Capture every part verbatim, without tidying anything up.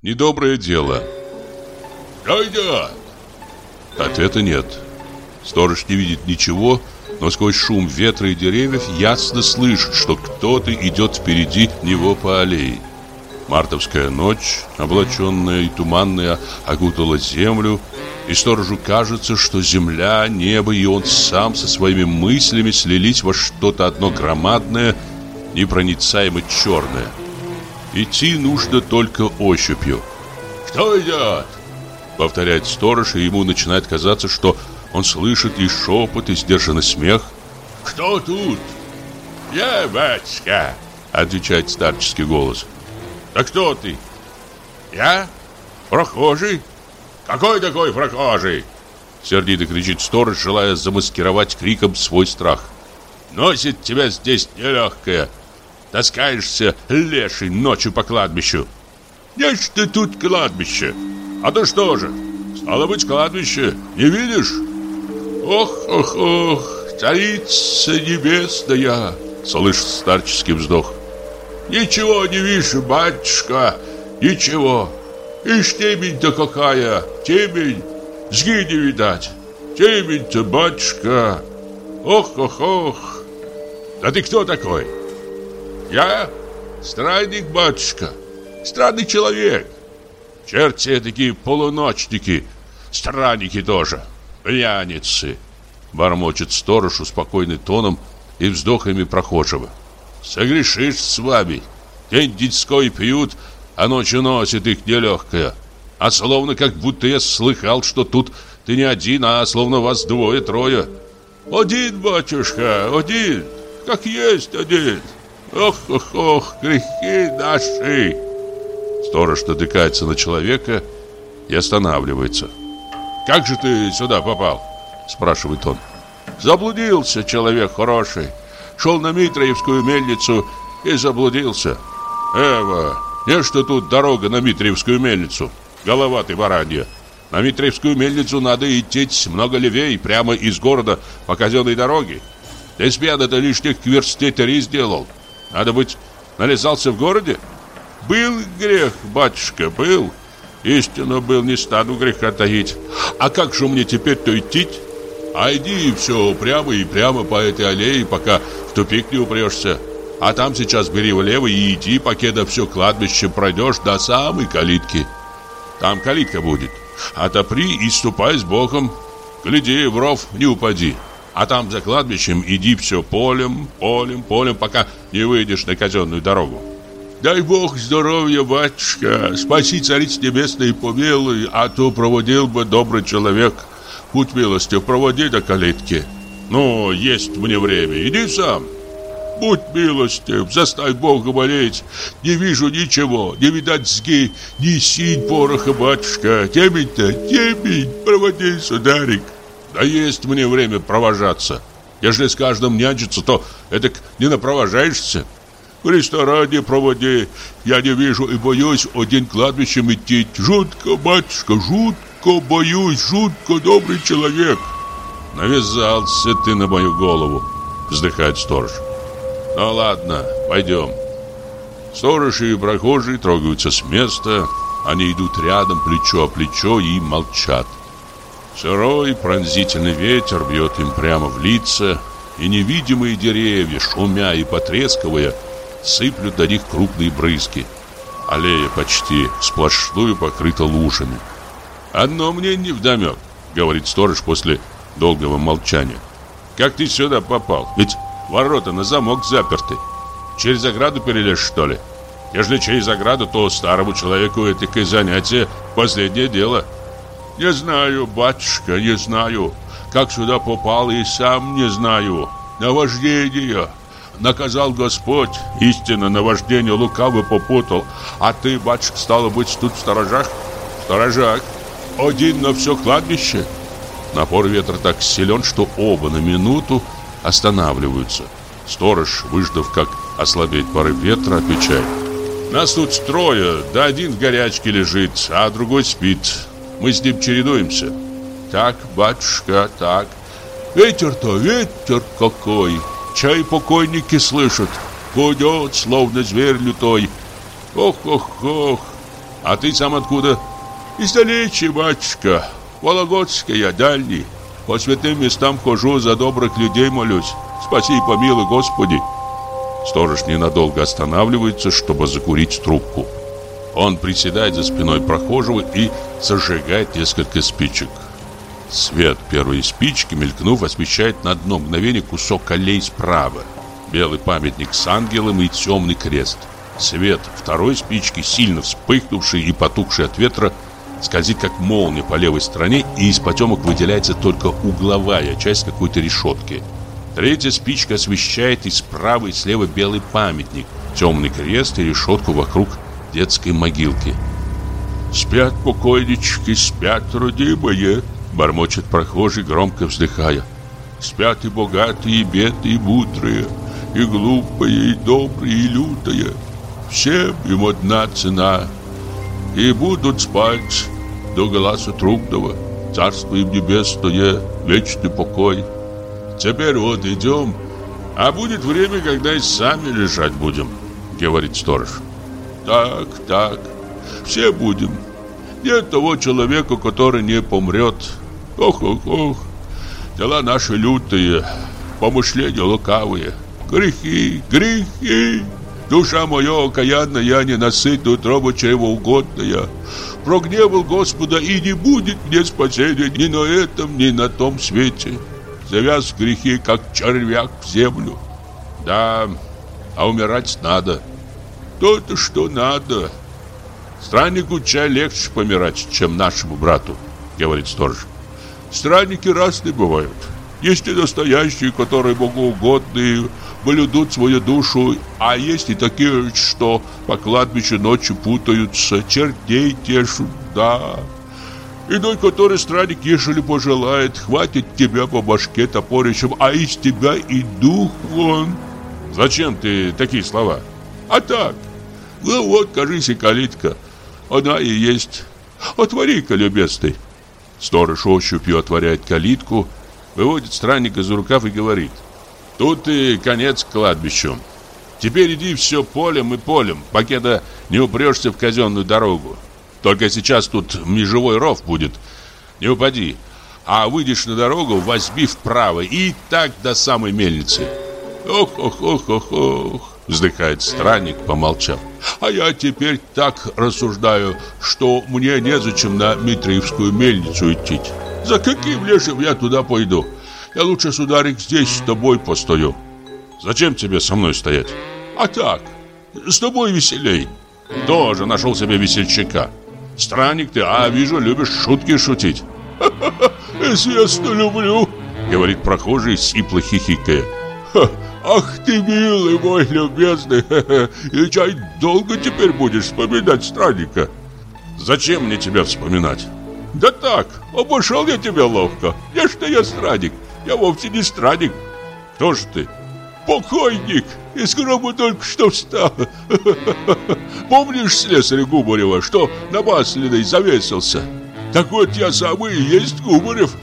Недоброе дело. Кто идет? Ответа нет. Сторож не видит ничего, но сквозь шум ветра и деревьев ясно слышит, что кто-то идет впереди него по аллее. Мартовская ночь, облаченная и туманная, окутала землю, и сторожу кажется, что земля, небо и он сам со своими мыслями слились во что-то одно громадное, непроницаемо черное. Идти нужно только ощупью. «Кто идет?» — повторяет сторож, и ему начинает казаться, что он слышит и шепот, и сдержанный смех. «Кто тут?» «Я, батюшка», — отвечает старческий голос. «Да кто ты?» «Я? Прохожий?» «Какой такой прохожий?» Сердито кричит сторож, желая замаскировать криком свой страх. «Носит тебя здесь нелегкое. Таскаешься, леший, ночью по кладбищу». «Нет, что тут кладбище. А то что же? Стало быть, кладбище. Не видишь?» «Ох, ох, ох, царица небесная!» Слышит старческий вздох. «Ничего не вижу, батюшка, ничего. Ишь, темень-то какая, темень, сги не видать. Темень-то, батюшка, ох, ох, ох. Да ты кто такой?» «Я странник, батюшка, странный человек. Черти такие полуночники, странники тоже, пьяницы», бормочет сторож спокойным тоном и вздохами прохожего. «Согрешишь с вами, день детской пьют, а ночью носит их нелегкая. А словно как будто я слыхал, что тут ты не один, а словно вас двое-трое». «Один, батюшка, один, как есть один. Ох, ох, ох, грехи наши». Сторож натыкается на человека и останавливается. «Как же ты сюда попал?» спрашивает он. «Заблудился человек хороший. Шел на Митроевскую мельницу и заблудился. Эва, не что тут дорога на Митроевскую мельницу. Голова ты баранья. На Митроевскую мельницу надо идти много левее, прямо из города по казенной дороге. Ты спьян-то лишних к версте три сделал. Надо быть, нализался в городе? Был грех, батюшка, был. Истинно был, не стану греха таить. А как же мне теперь-то идти? А иди все прямо и прямо по этой аллее, пока в тупик не упрешься. А там сейчас бери влево и иди, покеда все кладбище пройдешь до самой калитки. Там калитка будет. Отопри и ступай с Богом. Гляди, в ров не упади. А там за кладбищем иди все полем, полем, полем, пока не выйдешь на казенную дорогу. Дай Бог здоровья, батюшка. Спаси, Царица Небесная, и помилуй, а то проводил бы добрый человек. Будь милостив, проводи до калитки. Ну, есть мне время, иди сам. Будь милостив, заставь Бога молить. Не вижу ничего, не видать сги, ни синь пороха, батюшка. Темень-то, темень, проводи, сударик. Да есть мне время провожаться. Если с каждым нянчиться, то эдак не напровожаешься. Христа ради проводи. Я не вижу и боюсь один кладбищем идти. Жутко, батюшка, жутко боюсь, жутко, добрый человек. Навязался ты на мою голову, вздыхает сторож. Ну ладно, пойдем. Сторож и прохожие трогаются с места. Они идут рядом, плечо о плечо, и молчат. Сырой пронзительный ветер бьет им прямо в лица, и невидимые деревья, шумя и потрескивая, сыплют на них крупные брызги. Аллея почти сплошную покрыта лужами. «Одно мне невдомек», — говорит сторож после долгого молчания. «Как ты сюда попал? Ведь ворота на замок заперты. Через ограду перелез, что ли? Если через ограду, то старому человеку это занятие последнее дело». «Не знаю, батюшка, не знаю. Как сюда попал, и сам не знаю. Наваждение. Наказал Господь. Истинно, наваждение лукаво попутал. А ты, батюшка, стало быть, тут в сторожах?» «В сторожах. Один на все кладбище». Напор ветра так силен, что оба на минуту останавливаются. Сторож, выждав, как ослабеет порыв ветра, отвечает: «Нас тут трое, да один в горячке лежит, а другой спит. Мы с ним чередуемся». «Так, батюшка, так. Ветер-то, ветер какой! Чай покойники слышат. Гудет, словно зверь лютой. Ох, ох, ох. А ты сам откуда? Издалече, батюшка. Вологодская я, дальний. По святым местам хожу, за добрых людей молюсь. Спаси и помилуй, Господи. Сторож ненадолго останавливается, чтобы закурить трубку. Он приседает за спиной прохожего и зажигает несколько спичек. Свет первой спички, мелькнув, освещает на одно мгновение кусок аллеи справа. Белый памятник с ангелом и темный крест. Свет второй спички, сильно вспыхнувший и потухший от ветра, скользит как молния по левой стороне, и из потемок выделяется только угловая часть какой-то решетки. Третья спичка освещает и справа, и слева белый памятник, темный крест и решетку вокруг детской могилки. «Спят покойнички, спят родимые», — бормочет прохожий, громко вздыхая. «Спят и богатые, и бедные, и мудрые, и глупые, и добрые, и лютые. Всем им одна цена. И будут спать до гласа трубного. Царство им небесное, вечный покой. Теперь вот идем, а будет время, когда и сами лежать будем», — говорит сторож. «Так, так, все будем. Нет того человека, который не помрет. Ох, ох, ох, дела наши лютые, помышления лукавые, грехи, грехи. Душа моя окаянная, ненасытная, утроба чревоугодная. Прогневал Господа, и не будет мне спасения ни на этом, ни на том свете. Завяз в грехи, как червяк в землю». «Да, а умирать надо». «То-то, что надо. Страннику чай легче помирать, чем нашему брату», — говорит сторож. «Странники разные бывают. Есть и настоящие, которые богоугодные, блюдут свою душу, а есть и такие, что по кладбищу ночью путаются, чертей тешут, да. Иной, который странник, ежели пожелает, хватит тебя по башке топорищем, а из тебя и дух вон». «Зачем ты такие слова?» «А так, ну вот, кажись, и калитка, она и есть. Отвори-ка, любезный». Сторож ощупью отворяет калитку, выводит странника за рукав и говорит: «Тут и конец к кладбищу. Теперь иди все полем и полем, покеда не упрешься в казенную дорогу. Только сейчас тут межевой ров будет, не упади. А выйдешь на дорогу, возьми вправо и так до самой мельницы». «Ох, ох, ох, ох, ох», вздыхает странник, помолчав. «А я теперь так рассуждаю, что мне незачем на Митриевскую мельницу идти. За каким лешим я туда пойду? Я лучше, сударик, здесь с тобой постою». «Зачем тебе со мной стоять?» «А так, с тобой веселей». «Тоже нашел себе весельчака. Странник ты, а вижу, любишь шутки шутить». «Ха-ха-ха, известно, люблю», — говорит прохожий, сипло хихикая. «Ха, ах ты, милый мой, любезный, ха-ха, и чай долго теперь будешь вспоминать странника?» «Зачем мне тебя вспоминать?» «Да так, обошел я тебя ловко. Я что я странник, я вовсе не странник». «Кто же ты?» «Покойник, из гроба только что встал. Помнишь слесаря Губарева, что на Масляной завесился? Так вот я самый и есть Губарев».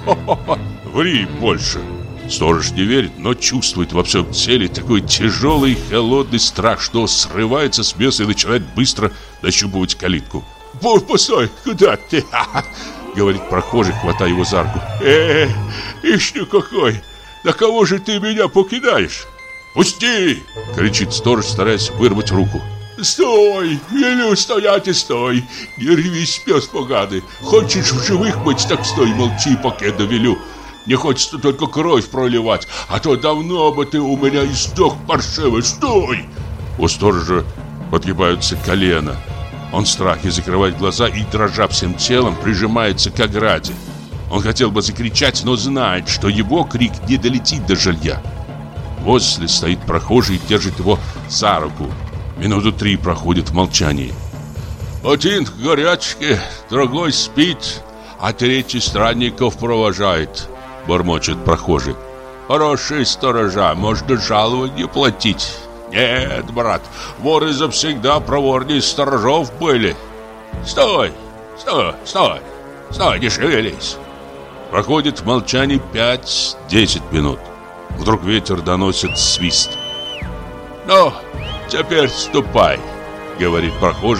«Ври больше». Сторож не верит, но чувствует во всем теле такой тяжелый, холодный страх, что срывается с места и начинает быстро нащупывать калитку. «Постой, куда ты?» — говорит прохожий, хватая его за руку. «Э, ишь ты какой! На кого же ты меня покидаешь?» «Пусти!» — кричит сторож, стараясь вырвать руку. «Стой! Велю стоять и стой! Не ревись, пес поганый! Хочешь в живых быть, так стой, молчи, покеда велю! Не хочется только кровь проливать, а то давно бы ты у меня и сдох паршивый! Стой!» У сторожа подгибаются колена. Он в страхе закрывает глаза и, дрожа всем телом, прижимается к ограде. Он хотел бы закричать, но знает, что его крик не долетит до жилья. Возле стоит прохожий и держит его за руку. Минуту три проходит в молчании. «Один в горячке, другой спит, а третий странников провожает», — бормочет прохожий. «Хорошие сторожа, можно жалование платить. Нет, брат, воры завсегда проворнее сторожов были. Стой, стой, стой, стой, не шевелись». Проходит в молчании пять-десять минут. Вдруг ветер доносит свист. «Ну, теперь ступай», — говорит прохожий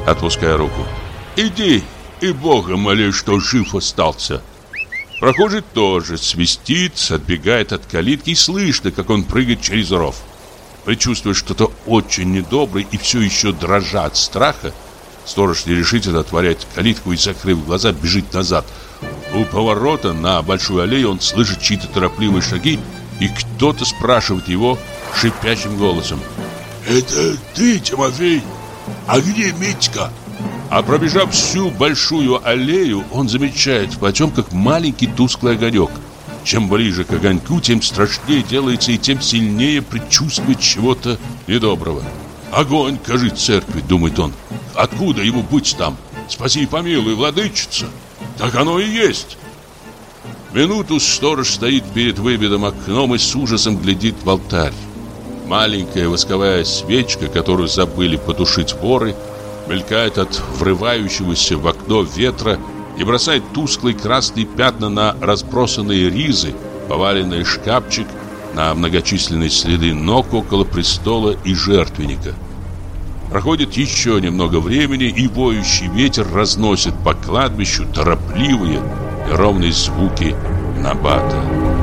отпуская руку. «Иди и Бога моли, что жив остался». Прохожий тоже свистит, отбегает от калитки, и слышно, как он прыгает через ров. Предчувствуя что-то очень недоброе и все еще дрожа от страха, сторож нерешительно отворяет калитку и, закрыв глаза, бежит назад. У поворота на большую аллею он слышит чьи-то торопливые шаги, и кто-то спрашивает его шипящим голосом: «Это ты, Тимофей? А где Митька?» А пробежав всю большую аллею, он замечает в потемках маленький тусклый огонек. Чем ближе к огоньку, тем страшнее делается и тем сильнее предчувствует чего-то недоброго. «Огонь, кажется, церкви», — думает он. «Откуда ему быть там? Спаси и помилуй, владычица!» Так оно и есть. Минуту сторож стоит перед выбитым окном и с ужасом глядит в алтарь. Маленькая восковая свечка, которую забыли потушить воры, мелькает от врывающегося в окно ветра и бросает тусклые красные пятна на разбросанные ризы, поваленный шкафчик, на многочисленные следы ног около престола и жертвенника. Проходит еще немного времени, и воющий ветер разносит по кладбищу торопливые и ровные звуки набата.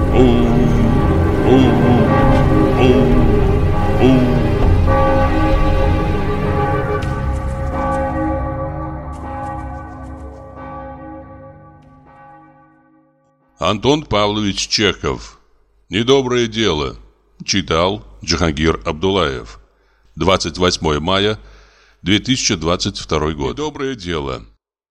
Антон Павлович Чехов. «Недоброе дело». Читал Джахангир Абдуллаев. двадцать восьмое мая две тысячи двадцать второй год. «Недоброе дело».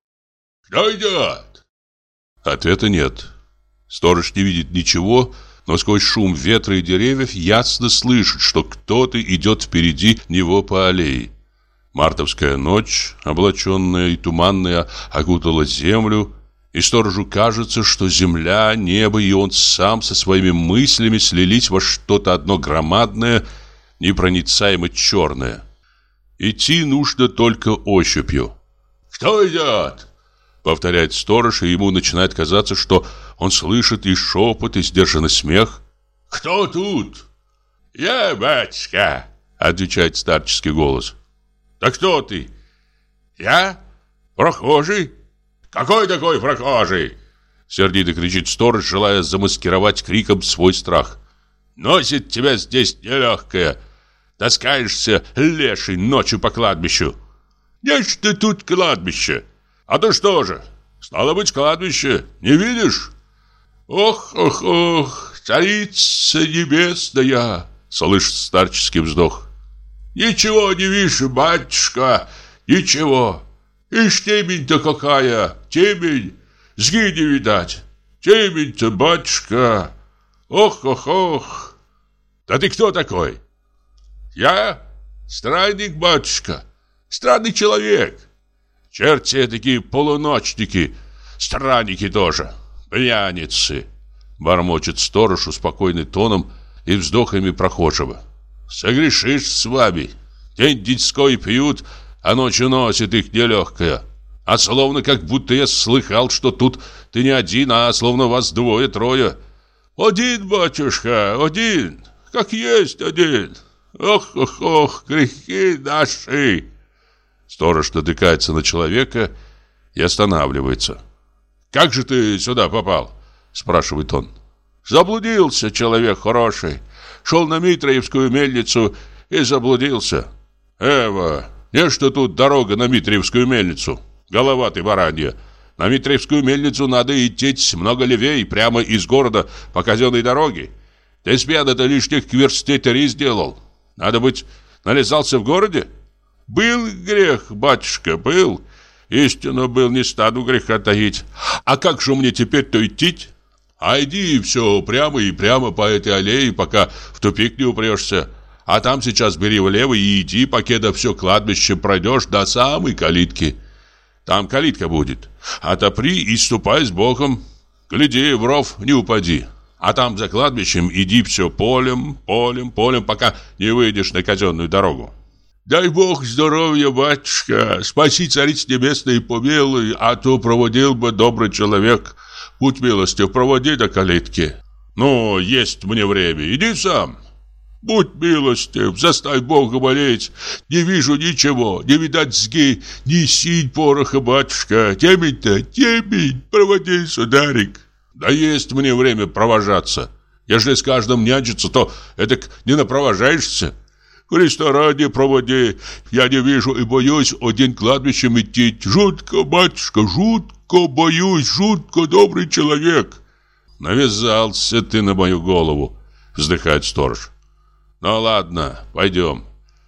«Кто идет?» Ответа нет. Сторож не видит ничего, но сквозь шум ветра и деревьев ясно слышит, что кто-то идет впереди него по аллее. Мартовская ночь, облаченная и туманная, окутала землю, и сторожу кажется, что земля, небо и он сам со своими мыслями слились во что-то одно громадное, непроницаемо черное. Идти нужно только ощупью. «Кто идет?» — повторяет сторож, и ему начинает казаться, что он слышит и шепот, и сдержанный смех. «Кто тут?» «Я, батюшка», — отвечает старческий голос. «Да кто ты?» «Я? Прохожий?» «Какой такой прохожий?» Сердито кричит сторож, желая замаскировать криком свой страх. «Носит тебя здесь нелегкое. Таскаешься, леший, ночью по кладбищу». «Нечто тут кладбище. А то что же? Стало быть, кладбище. Не видишь?» «Ох, ох, ох, царица небесная!» Слышит старческий вздох. «Ничего не вижу, батюшка, ничего. Ишь, темень-то какая, темень, сги не видать. Темень-то, батюшка, ох, ох, ох. Да ты кто такой?» «Я? Странник, батюшка, странный человек. Черти такие полуночники, странники тоже, пьяницы», бормочет сторож спокойным тоном и вздохами прохожего. «Согрешишь с вами, день-деньской пьют, а ночью носит их нелегкая. А словно как будто я слыхал, что тут ты не один, а словно вас двое-трое». «Один, батюшка, один, как есть один. Ох, ох, ох, грехи наши!» Сторож натыкается на человека и останавливается. «Как же ты сюда попал?» спрашивает он. «Заблудился человек хороший. Шел на Митроевскую мельницу и заблудился. Эва, не что тут дорога на Митроевскую мельницу. Голова ты баранья. На Митроевскую мельницу надо идти много левее, прямо из города по казенной дороге. Ты с пьяна-то лишних к версте три сделал. Надо быть, нализался в городе? Был грех, батюшка, был. Истинно был, не стану греха таить. А как же мне теперь-то идти? А иди все прямо и прямо по этой аллее, пока в тупик не упрешься. А там сейчас бери влево и иди, покеда все кладбище пройдешь до самой калитки. Там калитка будет. Отопри и ступай с Богом. Гляди, в ров не упади. А там за кладбищем иди все полем, полем, полем, пока не выйдешь на казенную дорогу. Дай Бог здоровья, батюшка. Спаси, царица небесная, и помилуй, а то проводил бы добрый человек. Будь милостив, проводи до калитки. Ну, есть мне время, иди сам. Будь милостив, заставь Бога болеть. Не вижу ничего, не видать сги, ни синь пороха, батюшка. Темень-то, темень, проводи, сударик. Да есть мне время провожаться. Если с каждым нянчиться, то эдак не напровожаешься. Христа ради проводи, я не вижу и боюсь один кладбищем идти. Жутко, батюшка, жутко боюсь, жутко, добрый человек. Навязался ты на мою голову, вздыхает сторож. Ну ладно, пойдем.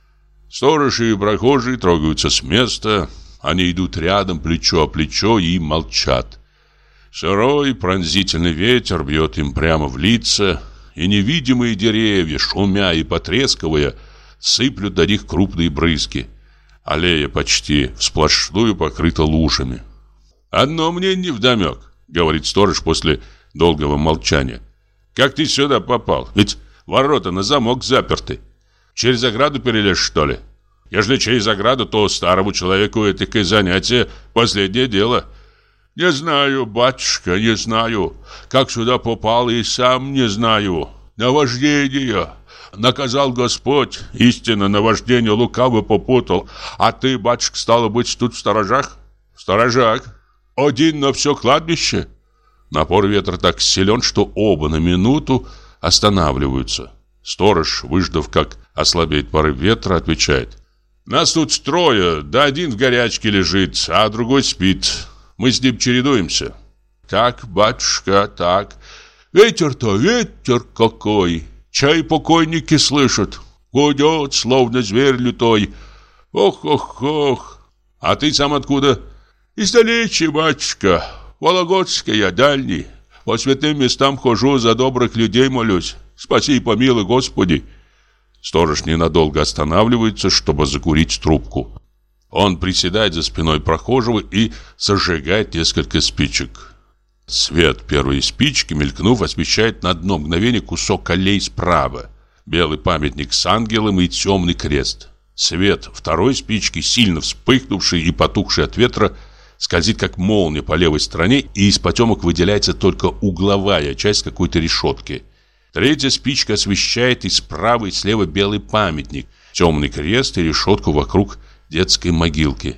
Сторож и прохожие трогаются с места. Они идут рядом, плечо о плечо, и молчат. Сырой пронзительный ветер бьет им прямо в лица, и невидимые деревья, шумя и потрескивая, сыплют на них крупные брызги. Аллея почти сплошную покрыта лужами. «Одно мне невдомек», — говорит сторож после долгого молчания. «Как ты сюда попал? Ведь ворота на замок заперты. Через ограду перелез, что ли? Если через ограду, то старому человеку этакое занятие — последнее дело». «Не знаю, батюшка, не знаю. Как сюда попал, и сам не знаю. Наваждение. Наказал Господь. Истинно, наваждение лукаво попутал. А ты, батюшка, стало быть, тут в сторожах?» «В сторожах. Один на все кладбище?» Напор ветра так силен, что оба на минуту останавливаются. Сторож, выждав, как ослабеет порыв ветра, отвечает: «Нас тут трое, да один в горячке лежит, а другой спит. Мы с ним чередуемся». «Так, батюшка, так. Ветер-то, ветер какой! Чай покойники слышат. Гудет, словно зверь лютой. Ох-ох-ох! А ты сам откуда?» «Издалече, батюшка. Вологодская, дальний. По святым местам хожу, за добрых людей молюсь. Спаси и помилуй, Господи». Сторож ненадолго останавливается, чтобы закурить трубку. Он приседает за спиной прохожего и зажигает несколько спичек. Свет первой спички, мелькнув, освещает на одно мгновение кусок аллеи справа. Белый памятник с ангелом и темный крест. Свет второй спички, сильно вспыхнувший и потухший от ветра, скользит как молния по левой стороне, и из потемок выделяется только угловая часть какой-то решетки. Третья спичка освещает и справа, и слева белый памятник, темный крест и решетку вокруг детской могилки.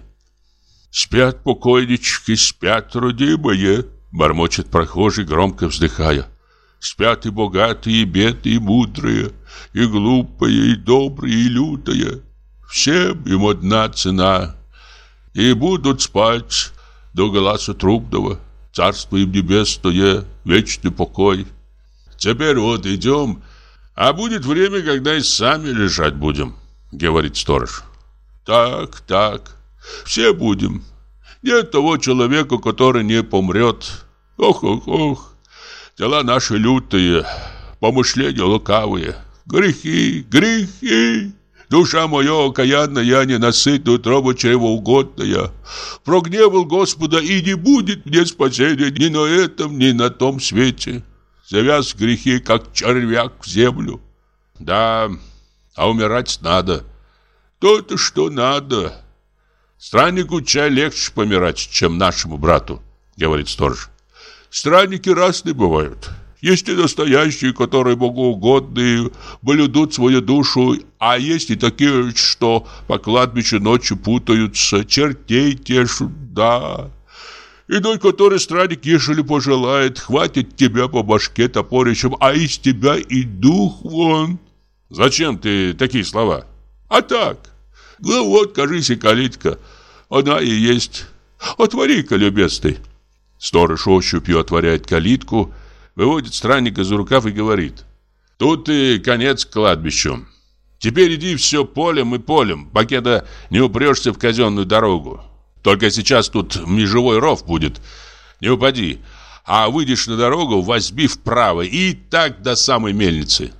«Спят покойнички, спят, родимые», — бормочет прохожий, громко вздыхая. «Спят и богатые, и бедные, и мудрые, и глупые, и добрые, и лютые. Всем им одна цена. И будут спать до гласа трубного. Царство им небесное, вечный покой. Теперь вот идем, а будет время, когда и сами лежать будем», — говорит сторож. «Так, так, все будем. Нет того человека, который не помрет. Ох-ох-ох, дела наши лютые, помышления лукавые, грехи, грехи. Душа моя окаянная, ненасытная, утроба чревоугодная. Прогневал Господа, и не будет мне спасения ни на этом, ни на том свете. Завяз грехи, как червяк в землю». «Да, а умирать надо». «То-то, что надо. Страннику чай легче помирать, чем нашему брату», — говорит сторож. «Странники разные бывают. Есть и настоящие, которые богоугодные, блюдут свою душу, а есть и такие, что по кладбищу ночью путаются, чертей тешут, да. Иной, который странник, ежели пожелает, хватит тебя по башке топорищем, а из тебя и дух вон». «Зачем ты такие слова?» «А так. Ну вот, кажись, и калитка. Она и есть. Отвори-ка, любезный». Сторож ощупью отворяет калитку, выводит странника за рукав и говорит: «Тут и конец к кладбищу. Теперь иди все полем и полем, покеда не упрешься в казенную дорогу. Только сейчас тут межевой ров будет, не упади. А выйдешь на дорогу, возьми вправо и так до самой мельницы».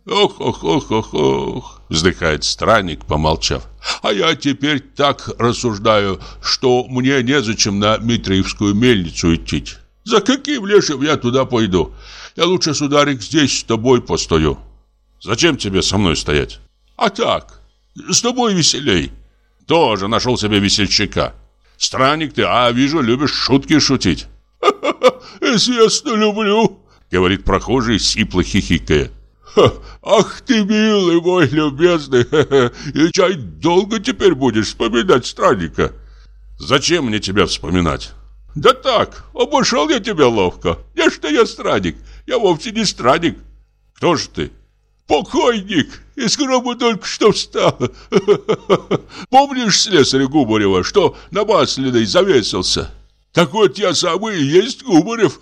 «Ох-ох-ох-ох-ох», вздыхает странник, помолчав. «А я теперь так рассуждаю, что мне незачем на Митриевскую мельницу идти. За каким лешим я туда пойду? Я лучше, сударик, здесь с тобой постою». «Зачем тебе со мной стоять?» «А так, с тобой веселей». «Тоже нашел себе весельчака. Странник ты, а вижу, любишь шутки шутить». «Ха-ха-ха, известно, люблю», — говорит прохожий, сипло хихикая. Ах ты, милый мой любезный, и чай долго теперь будешь вспоминать странника? Зачем мне тебя вспоминать? Да так, обошел я тебя ловко. Не что я странник, я вовсе не странник. Кто же ты? Покойник, из гроба только что встал. Помнишь слесаря Губарева, что на Масляной завесился? Так вот я самый и есть Губарев.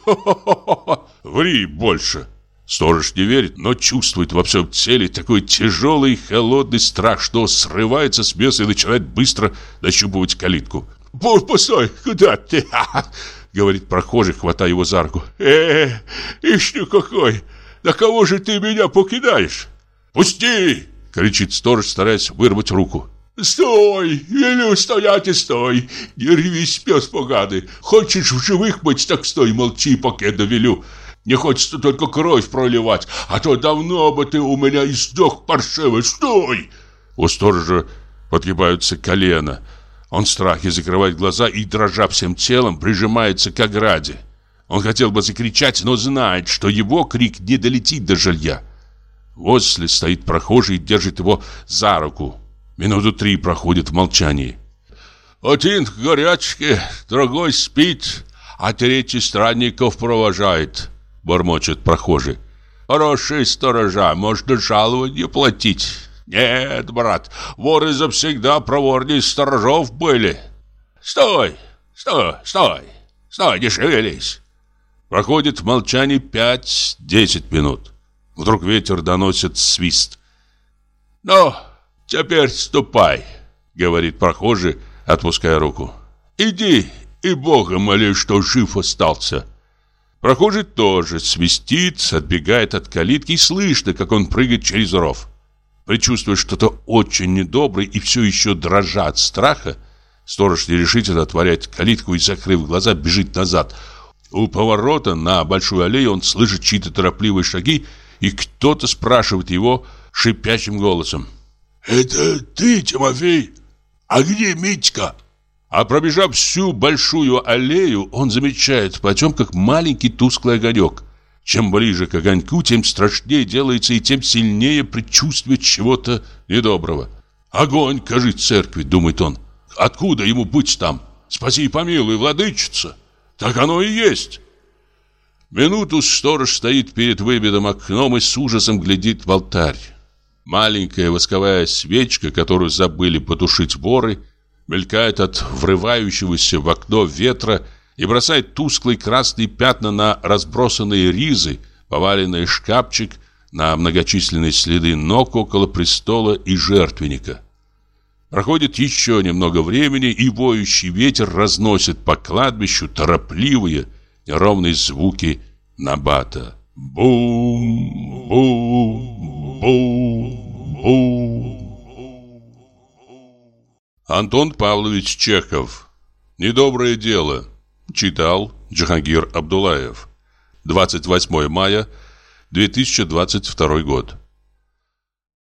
Ври больше. Сторож не верит, но чувствует во всем теле такой тяжелый холодный страх, что срывается с места и начинает быстро нащупывать калитку. «Постой, куда ты?» — говорит прохожий, хватая его за руку. «Э, ишь ты какой! На кого же ты меня покидаешь?» «Пусти!» — кричит сторож, стараясь вырвать руку. «Стой! Велю стоять и стой! Не ревись, пес поганый! Хочешь в живых быть, так стой, молчи, пока я довелю! Не хочется только кровь проливать, а то давно бы ты у меня и сдох паршивый! Стой!» У сторожа подгибаются колена. Он в страхе закрывает глаза и, дрожа всем телом, прижимается к ограде. Он хотел бы закричать, но знает, что его крик не долетит до жилья. Возле стоит прохожий и держит его за руку. Минуту три проходит в молчании. «Один в горячке, другой спит, а третий странников провожает», — бормочет прохожий. «Хорошие сторожа, можно жалование платить». «Нет, брат, воры завсегда проворнее сторожов были». «Стой, стой, стой, стой, не шевелись». Проходит в молчании пять-десять минут. Вдруг ветер доносит свист. «Ну, теперь ступай», — говорит прохожий, отпуская руку. «Иди и Бога моли, что жив остался». Прохожий тоже свистит, отбегает от калитки, и слышно, как он прыгает через ров. Предчувствуя что-то очень недоброе и все еще дрожа от страха, сторож нерешительно отворяет калитку и, закрыв глаза, бежит назад. У поворота на большую аллею он слышит чьи-то торопливые шаги, и кто-то спрашивает его шипящим голосом: «Это ты, Тимофей? А где Митька?» А пробежав всю большую аллею, он замечает в потемках маленький тусклый огонек. Чем ближе к огоньку, тем страшнее делается и тем сильнее предчувствие чего-то недоброго. «Огонь, кажи, церкви», — думает он. «Откуда ему быть там? Спаси и помилуй, владычица!» Так оно и есть. Минуту сторож стоит перед выбитым окном и с ужасом глядит в алтарь. Маленькая восковая свечка, которую забыли потушить воры, мелькает от врывающегося в окно ветра и бросает тусклые красные пятна на разбросанные ризы, поваленный шкафчик, на многочисленные следы ног около престола и жертвенника. Проходит еще немного времени, и воющий ветер разносит по кладбищу торопливые, неровные звуки набата. Бум, бум, бум, бум. Антон Павлович Чехов. «Недоброе дело». Читал Джахангир Абдуллаев. двадцать восьмое мая две тысячи двадцать второй год.